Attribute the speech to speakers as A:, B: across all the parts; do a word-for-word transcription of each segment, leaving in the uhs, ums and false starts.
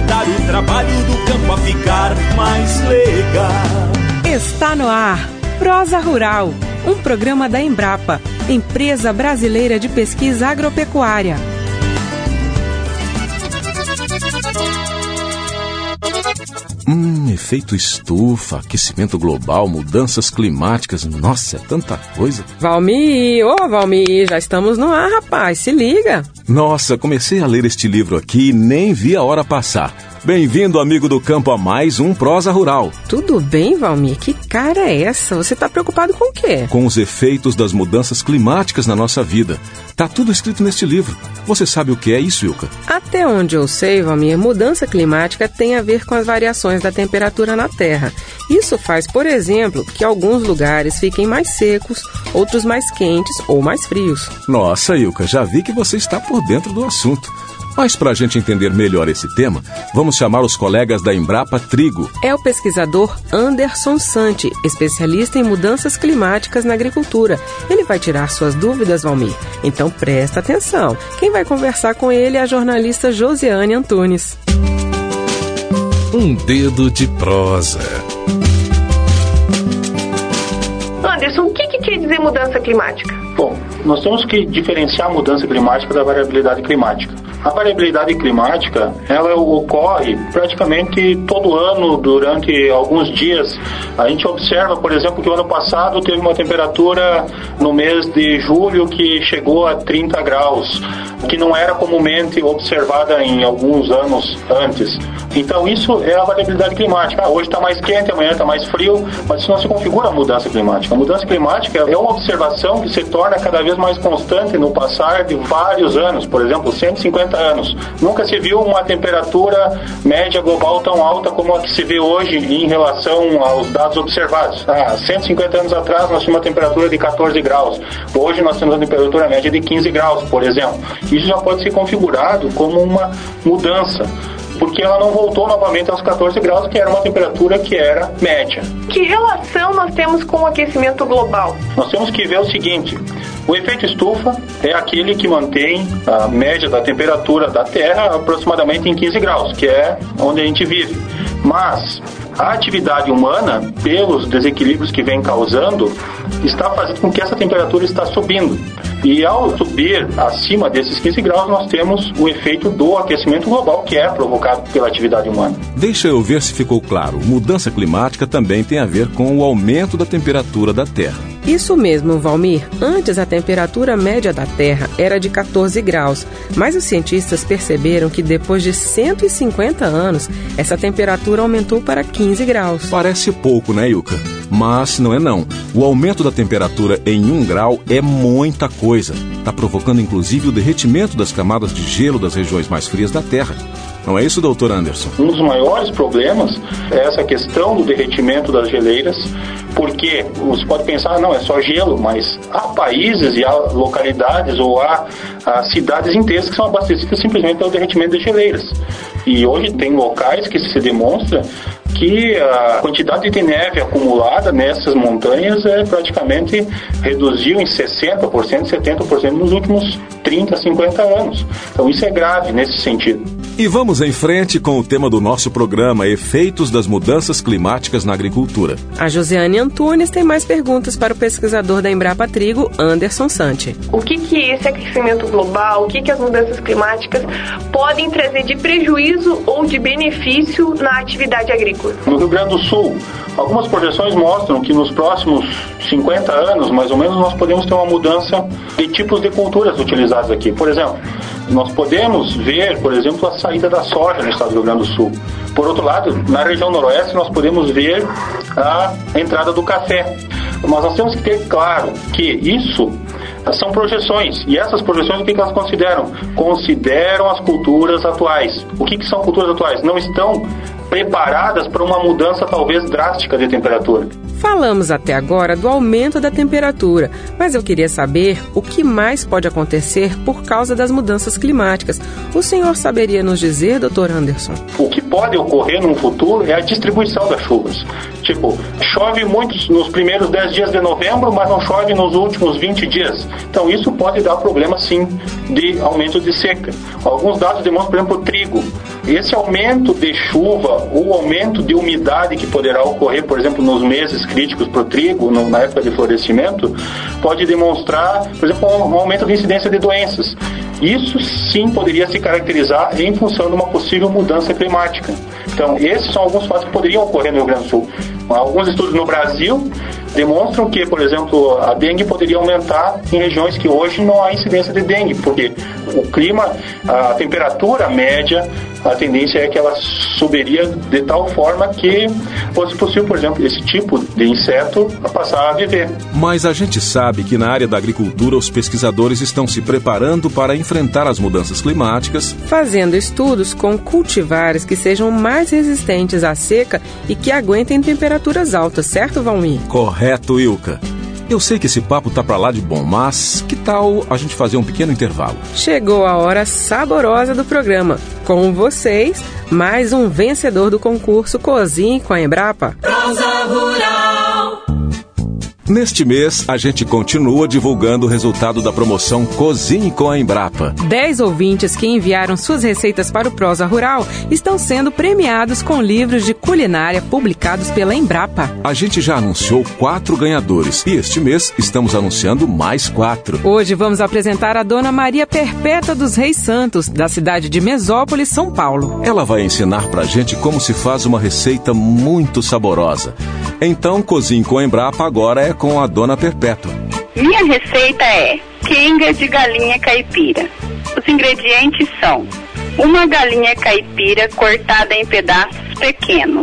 A: ajudar o trabalho do campo a ficar mais legal.
B: Está no ar Prosa Rural, um programa da Embrapa, Empresa Brasileira de Pesquisa Agropecuária.
C: Hum, efeito estufa, aquecimento global, mudanças climáticas, nossa, é tanta coisa.
B: Valmir, ô Valmir, já estamos no ar, rapaz, se liga.
C: Nossa, comecei a ler este livro aqui e nem vi a hora passar. Bem-vindo, amigo do campo, a mais um Prosa Rural.
B: Tudo bem, Valmir? Que cara é essa? Você está preocupado com o quê?
C: Com os efeitos das mudanças climáticas na nossa vida. Tá tudo escrito neste livro. Você sabe o que é isso, Ilka?
B: Até onde eu sei, Valmir, mudança climática tem a ver com as variações da temperatura na Terra. Isso faz, por exemplo, que alguns lugares fiquem mais secos, outros mais quentes ou mais frios.
C: Nossa, Ilka, já vi que você está por dentro do assunto. Mas para a gente entender melhor esse tema, vamos chamar os colegas da Embrapa Trigo.
B: É o pesquisador Anderson Santi, especialista em mudanças climáticas na agricultura. Ele vai tirar suas dúvidas, Valmir. Então presta atenção. Quem vai conversar com ele é a jornalista Josiane Antunes.
D: Um dedo de prosa.
E: Anderson, o que, que quer dizer mudança climática?
F: Bom, nós temos que diferenciar a mudança climática da variabilidade climática. A variabilidade climática, ela ocorre praticamente todo ano, durante alguns dias. A gente observa, por exemplo, que o ano passado teve uma temperatura no mês de julho que chegou a trinta graus, que não era comumente observada em alguns anos antes. Então isso é a variabilidade climática. Ah, hoje está mais quente, amanhã está mais frio, mas isso não se configura a mudança climática. A mudança climática é uma observação que se torna cada vez mais constante no passar de vários anos, por exemplo, cento e cinquenta anos. Nunca se viu uma temperatura média global tão alta como a que se vê hoje em relação aos dados observados. Há cento e cinquenta anos atrás nós tínhamos uma temperatura de catorze graus. Hoje nós temos uma temperatura média de quinze graus, por exemplo. Isso já pode ser configurado como uma mudança, porque ela não voltou novamente aos catorze graus, que era uma temperatura que era média.
E: Que relação nós temos com o aquecimento global?
F: Nós temos que ver o seguinte: o efeito estufa é aquele que mantém a média da temperatura da Terra aproximadamente em quinze graus, que é onde a gente vive. Mas a atividade humana, pelos desequilíbrios que vem causando, está fazendo com que essa temperatura está subindo. E ao subir acima desses quinze graus, nós temos o efeito do aquecimento global, que é provocado pela atividade humana.
C: Deixa eu ver se ficou claro. Mudança climática também tem a ver com o aumento da temperatura da Terra.
B: Isso mesmo, Valmir. Antes a temperatura média da Terra era de catorze graus, mas os cientistas perceberam que depois de cento e cinquenta anos, essa temperatura aumentou para quinze graus.
C: Parece pouco, né, Ilka? Mas não é não. O aumento da temperatura em um grau é muita coisa. Está provocando inclusive o derretimento das camadas de gelo das regiões mais frias da Terra. Não é isso, doutor Anderson?
F: Um dos maiores problemas é essa questão do derretimento das geleiras, porque você pode pensar, não, é só gelo, mas há países e há localidades ou há, há cidades inteiras que são abastecidas simplesmente pelo derretimento das geleiras. E hoje tem locais que se demonstra que a quantidade de neve acumulada nessas montanhas é praticamente reduziu em sessenta por cento, setenta por cento nos últimos trinta, cinquenta anos. Então isso é grave nesse sentido.
C: E vamos em frente com o tema do nosso programa, Efeitos das Mudanças Climáticas na Agricultura.
B: A Josiane Antunes tem mais perguntas para o pesquisador da Embrapa Trigo, Anderson Santi.
E: O que que esse aquecimento global, o que que as mudanças climáticas podem trazer de prejuízo ou de benefício na atividade agrícola?
F: No Rio Grande do Sul, algumas projeções mostram que nos próximos cinquenta anos, mais ou menos, nós podemos ter uma mudança de tipos de culturas utilizadas aqui. Por exemplo, nós podemos ver, por exemplo, a saída da soja no estado do Rio Grande do Sul. Por outro lado, na região noroeste, nós podemos ver a entrada do café. Mas nós temos que ter claro que isso são projeções. E essas projeções, o que elas consideram? Consideram as culturas atuais. O que são culturas atuais? Não estão preparadas para uma mudança talvez drástica de temperatura.
B: Falamos até agora do aumento da temperatura, mas eu queria saber o que mais pode acontecer por causa das mudanças climáticas. O senhor saberia nos dizer, doutor Anderson?
F: O que pode ocorrer no futuro é a distribuição das chuvas. Tipo, chove muito nos primeiros dez dias de novembro, mas não chove nos últimos vinte dias. Então isso pode dar problema sim de aumento de seca. Alguns dados demonstram, por exemplo, o trigo. esse aumento de chuva ou aumento de umidade que poderá ocorrer, por exemplo, nos meses críticos para o trigo, no, na época de florescimento, pode demonstrar, por exemplo, um aumento de incidência de doenças. Isso sim poderia se caracterizar em função de uma possível mudança climática. Então, esses são alguns fatos que poderiam ocorrer no Rio Grande do Sul. Alguns estudos no Brasil demonstram que, por exemplo, a dengue poderia aumentar em regiões que hoje não há incidência de dengue, porque o clima, a temperatura média, a tendência é que ela subiria de tal forma que fosse possível, por exemplo, esse tipo de inseto passar a viver.
C: Mas a gente sabe que na área da agricultura os pesquisadores estão se preparando para enfrentar as mudanças climáticas,
B: fazendo estudos com cultivares que sejam mais resistentes à seca e que aguentem temperaturas altas, certo, Valmir?
C: Correto, Ilka. Eu sei que esse papo tá pra lá de bom, mas que tal a gente fazer um pequeno intervalo?
B: Chegou a hora saborosa do programa. Com vocês, mais um vencedor do concurso Cozinhe com a Embrapa.
A: Prosa Rural.
C: Neste mês, a gente continua divulgando o resultado da promoção Cozinhe com a Embrapa.
B: Dez ouvintes que enviaram suas receitas para o Prosa Rural estão sendo premiados com livros de culinária publicados pela Embrapa.
C: A gente já anunciou quatro ganhadores e este mês estamos anunciando mais quatro.
B: Hoje vamos apresentar a dona Maria Perpétua dos Reis Santos, da cidade de Mesópolis, São Paulo.
C: Ela vai ensinar pra gente como se faz uma receita muito saborosa. Então, Cozinhe com a Embrapa agora é com a dona Perpétua.
G: Minha receita é quenga de galinha caipira. Os ingredientes são uma galinha caipira cortada em pedaços pequenos,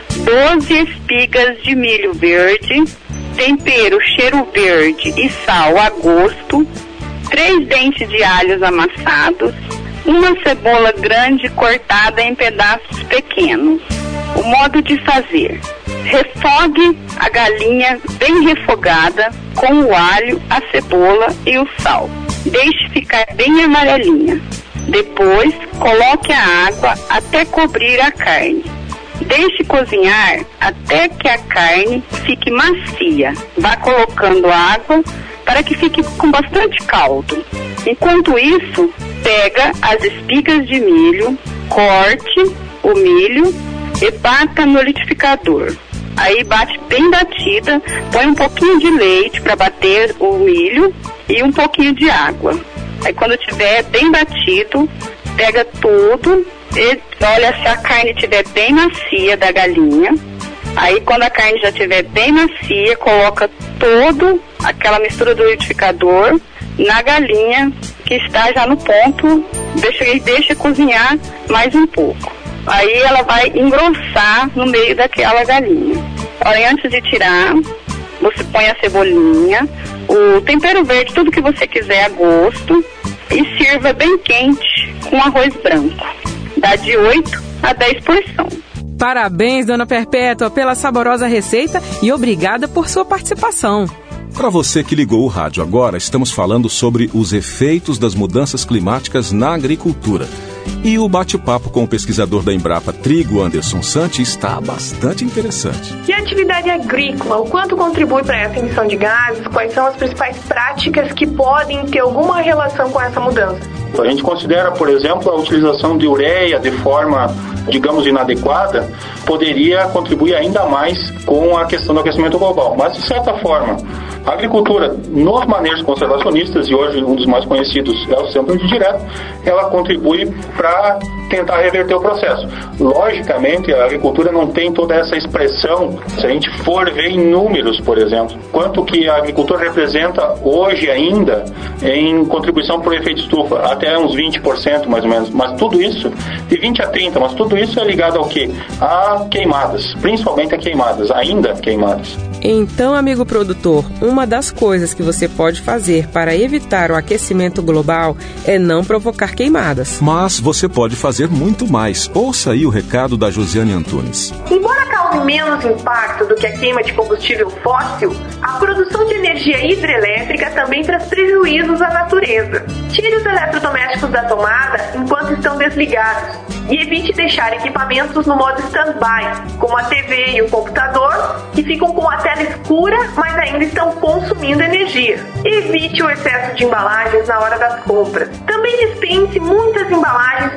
G: doze espigas de milho verde, tempero cheiro verde e sal a gosto, três dentes de alhos amassados, uma cebola grande cortada em pedaços pequenos. O modo de fazer: refogue a galinha bem refogada com o alho, a cebola e o sal. Deixe ficar bem amarelinha. Depois, coloque a água até cobrir a carne. Deixe cozinhar até que a carne fique macia. Vá colocando água para que fique com bastante caldo. Enquanto isso, pega as espigas de milho, corte o milho e bata no liquidificador. Aí bate bem batida, põe um pouquinho de leite para bater o milho e um pouquinho de água. Aí quando tiver bem batido, pega tudo e olha se a carne estiver bem macia da galinha. Aí quando a carne já estiver bem macia, coloca toda aquela mistura do liquidificador na galinha que está já no ponto, deixa, deixa cozinhar mais um pouco. Aí ela vai engrossar no meio daquela galinha. Olha, antes de tirar, você põe a cebolinha, o tempero verde, tudo que você quiser a gosto, e sirva bem quente com arroz branco. Dá de oito a dez porções.
B: Parabéns, dona Perpétua, pela saborosa receita e obrigada por sua participação.
C: Para você que ligou o rádio agora, estamos falando sobre os efeitos das mudanças climáticas na agricultura. E o bate-papo com o pesquisador da Embrapa Trigo, Anderson Santi, está bastante interessante.
E: E a atividade agrícola, o quanto contribui para essa emissão de gases? Quais são as principais práticas que podem ter alguma relação com essa mudança?
F: A gente considera, por exemplo, a utilização de ureia de forma, digamos, inadequada, poderia contribuir ainda mais com a questão do aquecimento global. Mas, de certa forma, a agricultura, nos manejos conservacionistas, e hoje um dos mais conhecidos é o Centro de Direto, ela contribui para tentar reverter o processo. Logicamente, a agricultura não tem toda essa expressão, se a gente for ver em números, por exemplo, quanto que a agricultura representa hoje ainda em contribuição por efeito estufa, até uns vinte por cento mais ou menos, mas tudo isso, de vinte a trinta, mas tudo isso é ligado ao quê? A queimadas, principalmente a queimadas, ainda queimadas.
B: Então, amigo produtor, uma das coisas que você pode fazer para evitar o aquecimento global é não provocar queimadas.
C: Mas você pode fazer muito mais. Ouça aí o recado da Josiane Antunes.
E: Embora cause menos impacto do que a queima de combustível fóssil, a produção de energia hidrelétrica também traz prejuízos à natureza. Tire os eletrodomésticos da tomada enquanto estão desligados e evite deixar equipamentos no modo stand-by, como a T V e o computador, que ficam com a tela escura, mas ainda estão consumindo energia. Evite o excesso de embalagens na hora das compras. Também dispense muitas embalagens para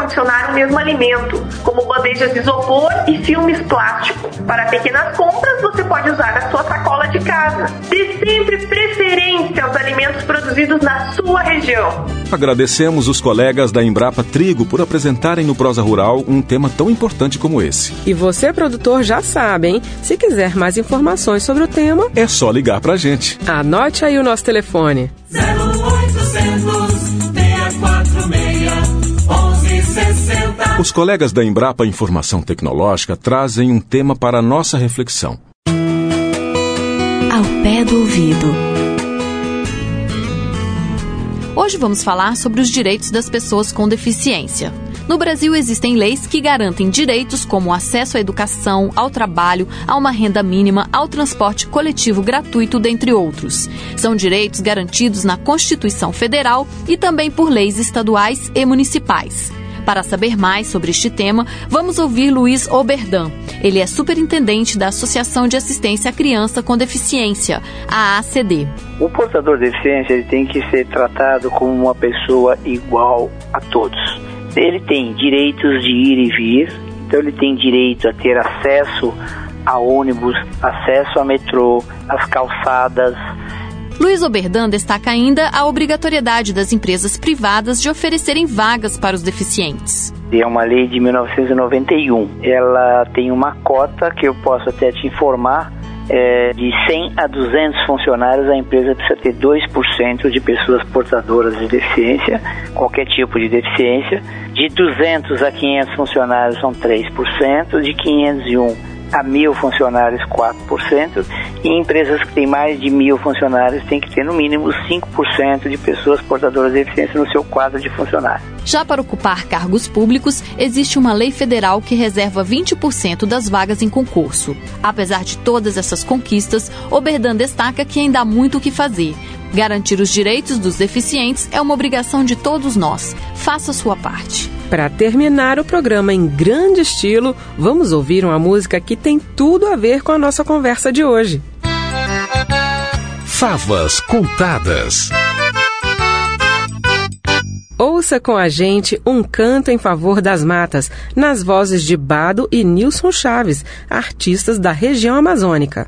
E: recondicionar o mesmo alimento, como bandejas de isopor e filmes plástico. Para pequenas compras, você pode usar a sua sacola de casa. Dê sempre preferência aos alimentos produzidos na sua região.
C: Agradecemos os colegas da Embrapa Trigo por apresentarem no Prosa Rural um tema tão importante como esse.
B: E você, produtor, já sabe, hein? Se quiser mais informações sobre o tema,
C: é só ligar pra gente.
B: Anote aí o nosso telefone.
A: zero oitocentos, seis quatro seis, onze sessenta.
C: Os colegas da Embrapa Informação Tecnológica trazem um tema para a nossa reflexão.
H: Ao pé do ouvido.
I: Hoje vamos falar sobre os direitos das pessoas com deficiência. No Brasil, existem leis que garantem direitos como acesso à educação, ao trabalho, a uma renda mínima, ao transporte coletivo gratuito, dentre outros. São direitos garantidos na Constituição Federal e também por leis estaduais e municipais. Para saber mais sobre este tema, vamos ouvir Luiz Oberdan. Ele é superintendente da Associação de Assistência à Criança com Deficiência, a A C D.
J: O portador de deficiência ele tem que ser tratado como uma pessoa igual a todos. Ele tem direitos de ir e vir, então ele tem direito a ter acesso a ônibus, acesso a metrô, às calçadas.
I: Luiz Oberdan destaca ainda a obrigatoriedade das empresas privadas de oferecerem vagas para os deficientes.
J: É uma lei de mil novecentos e noventa e um. Ela tem uma cota que eu posso até te informar, é, de cem a duzentos funcionários, a empresa precisa ter dois por cento de pessoas portadoras de deficiência, qualquer tipo de deficiência. De duzentos a quinhentos funcionários são três por cento, de quinhentos e um a mil funcionários, quatro por cento, e empresas que têm mais de mil funcionários têm que ter no mínimo cinco por cento de pessoas portadoras de deficiência no seu quadro de funcionários.
I: Já para ocupar cargos públicos, existe uma lei federal que reserva vinte por cento das vagas em concurso. Apesar de todas essas conquistas, Oberdan destaca que ainda há muito o que fazer. Garantir os direitos dos deficientes é uma obrigação de todos nós. Faça a sua parte.
B: Para terminar o programa em grande estilo, vamos ouvir uma música que tem tudo a ver com a nossa conversa de hoje.
D: Favas Contadas.
B: Ouça com a gente um canto em favor das matas, nas vozes de Bado e Nilson Chaves, artistas da região amazônica.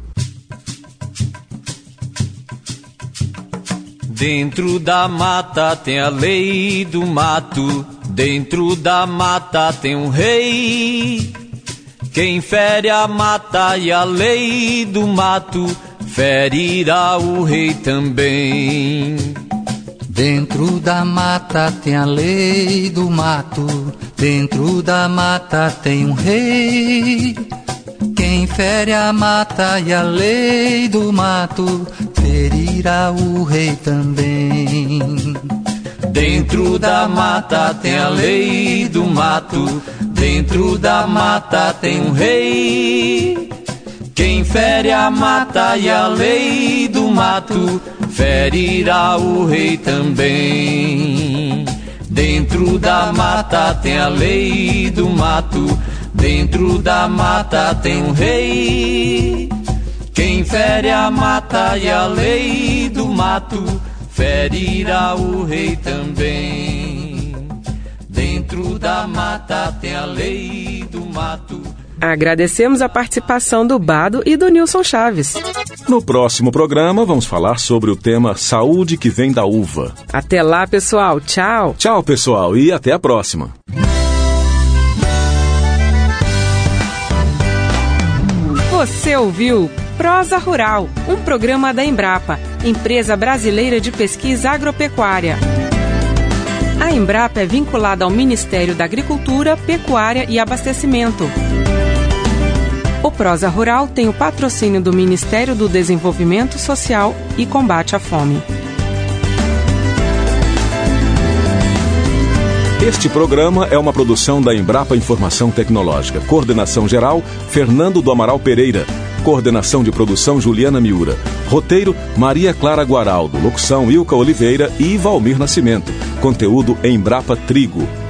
A: Dentro da mata tem a lei do mato, dentro da mata tem um rei. Quem fere a mata e a lei do mato, ferirá o rei também.
K: Dentro da mata tem a lei do mato, dentro da mata tem um rei. Quem fere a mata e a lei do mato, ferirá o rei também.
A: Dentro da mata tem a lei do mato, dentro da mata tem um rei. Quem fere a mata e a lei do mato, ferirá o rei também. Dentro da mata tem a lei do mato, dentro da mata tem um rei. Quem fere a mata e a lei do mato, ferirá o rei também. Dentro da mata tem a lei do mato.
B: Agradecemos a participação do Bado e do Nilson Chaves.
C: No próximo programa, vamos falar sobre o tema Saúde que vem da uva.
B: Até lá, pessoal. Tchau.
C: Tchau, pessoal, e até a próxima.
B: Você ouviu Prosa Rural, um programa da Embrapa, Empresa Brasileira de Pesquisa Agropecuária. A Embrapa é vinculada ao Ministério da Agricultura, Pecuária e Abastecimento. O Prosa Rural tem o patrocínio do Ministério do Desenvolvimento Social e Combate à Fome.
C: Este programa é uma produção da Embrapa Informação Tecnológica. Coordenação geral, Fernando do Amaral Pereira. Coordenação de produção, Juliana Miura. Roteiro, Maria Clara Guaraldo. Locução, Ilka Oliveira e Valmir Nascimento. Conteúdo, Embrapa Trigo.